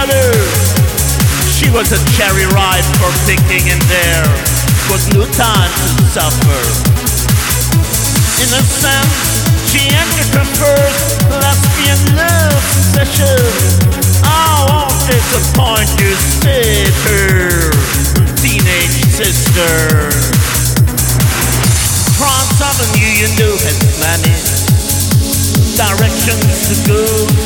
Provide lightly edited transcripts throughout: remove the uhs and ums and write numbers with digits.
together. She was a cherry ripe for picking, and there was no time to suffer. In a sense, she entered her first lesbian love session. I won't disappoint you, said her teenage sister. France Avenue, you know, has many directions to go.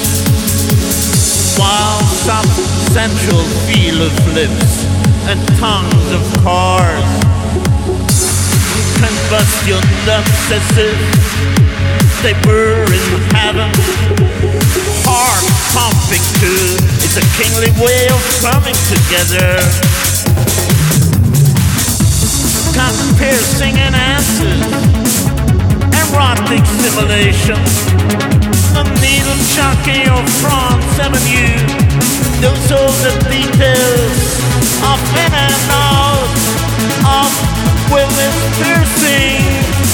While South Central feel of lips and tongues of cars can bust your nuts as if they were in heaven. Heart pumping too, it's a kingly way of coming together. Got piercing and answers, erotic simulations. The needle junkie of France Avenue knows all the details of in and out of women's piercing.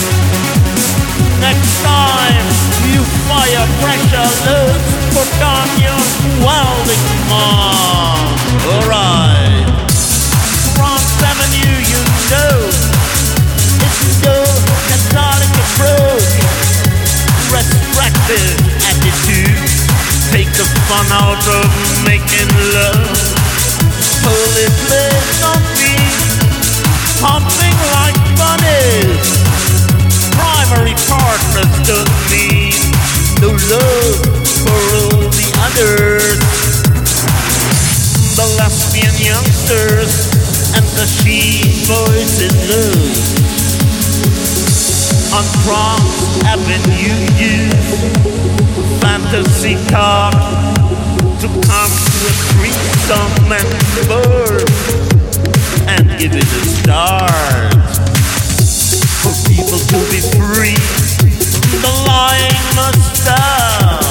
Next time you fire pressure loads, put on your welding mask. Alright, France Avenue, you know, it's no Catholic approach. Restrictive attitude, take the fun out of making love. Holy bliss on me, pumping like bunnies. Primary partners don't mean no love for all the others. The lesbian youngsters and the she boys in love. On France Avenue, use fantasy talk to come to a threesome and birth and give it a start. For people to be free, the lying must stop.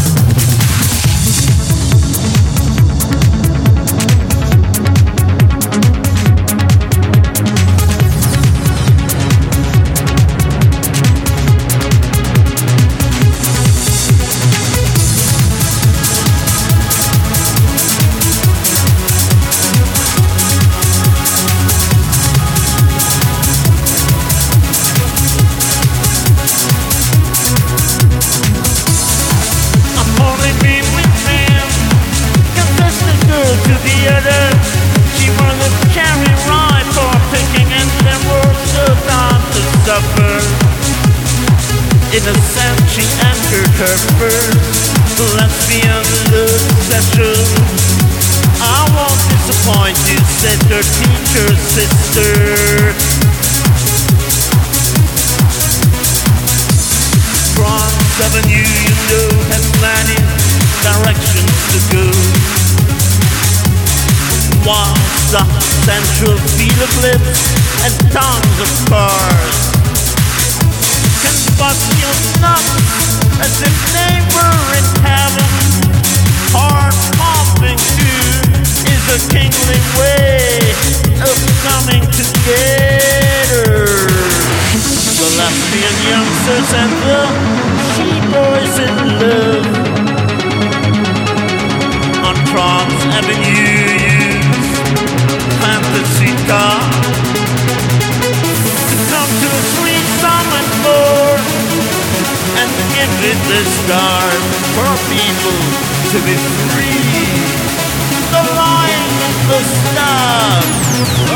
She was a cherry ripe for picking, and there was no time to suffer. In a sense, she entered her first lesbian love session. I won't disappoint you, said her teacher sister. France Avenue, you know, has many directions to go. Once the central feel of lips and tongues of cars can bust your nuts as if they were in heaven. Heart pumping too is a kingly way of coming together. The lesbian youngsters and the she-boys in love. On France Avenue, fantasy car to come to a sweet song and more, and give it the start for people to be free. The line must stop.